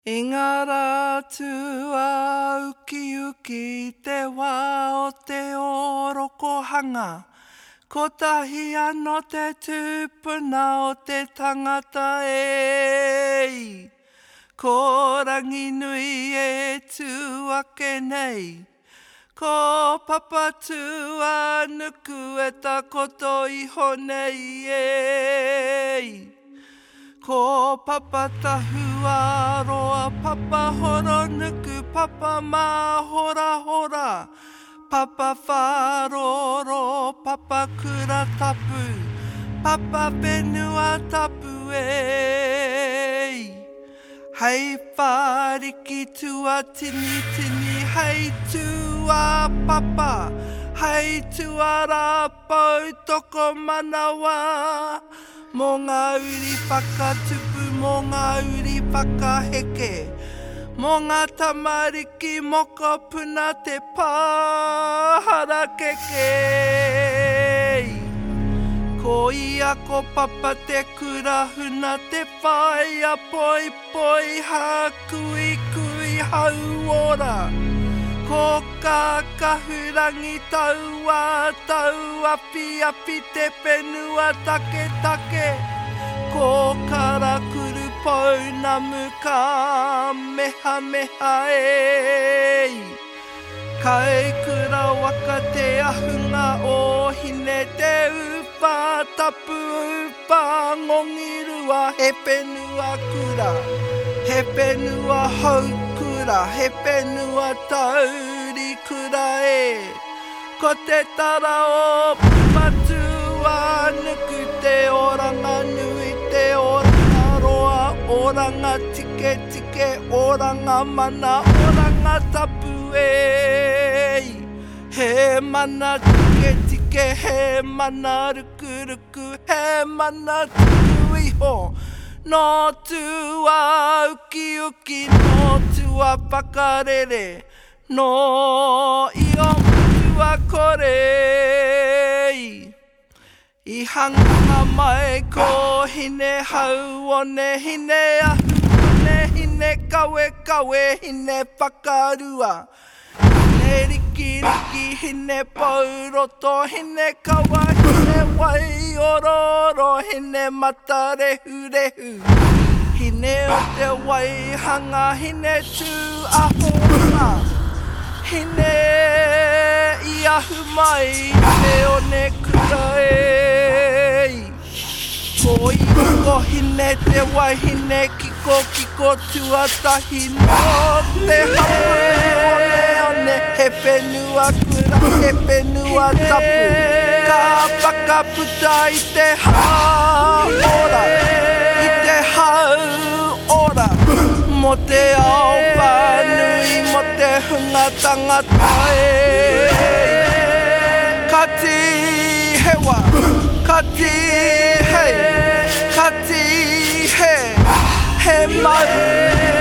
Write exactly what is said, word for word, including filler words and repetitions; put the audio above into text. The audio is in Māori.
I ngā rātua uki uki te wā o te orokohanga. Ko tahi anō te tūpuna o te tangata e. Ko rangi nui e tuake nei. Ko papa tua nuku e ta koto iho nei e. Ko papa tahua roa, papa horo nuku, papa mā hora hora. Papa whāroro, papa kura tapu, papa whenua tapu e. Hei whāriki tua tini tini, hei tua papa, hei tua rāpau toko manawa. Mō ngā uri whakatupu, mō ngā uri whakaheke, mō ngā tamariki moko puna te pāhara keke. Ko ia ko papa te kurahuna, te whaia poi poi ha kui kui hau ora. Ko ka kahurangi taua, taua pi api te penua take take. Ko karakuru pounamu ka meha meha e. Kai kura waka te ahunga o hine te uwha tapu uwha ngongirua. He penua kura, he penua hau kura, he penua tauri kura e. Ko te tara o patua nuku te oranga nui, te oranga roa, oranga tike tike, oranga mana, oranga tapu e. He mana tike tike, he mana ruku ruku, he mana tuku iho. No tua uki uki, no tua whakarere, no io tua kore. I hanga mai ko hine hau one, hine ahu one, hine kawe kawe, hine whakarua. Hine riki riki, hine pauroto, hine kawa, hine wai ororo, hine mata rehu rehu. Hine o te wai hanga, hine tū ahora. Hine i ahu mai, hine o ne kura e. Ko i ko hine te wai, hine kiko kiko tuatahi no te hape one one. He whenua kura, he whenua tapu. Ka whakaputa i te haora, i te hau ora. Mo te ao whanui, mo te hunga tangata e. Kati hewa, kati hei, kati he, he maru.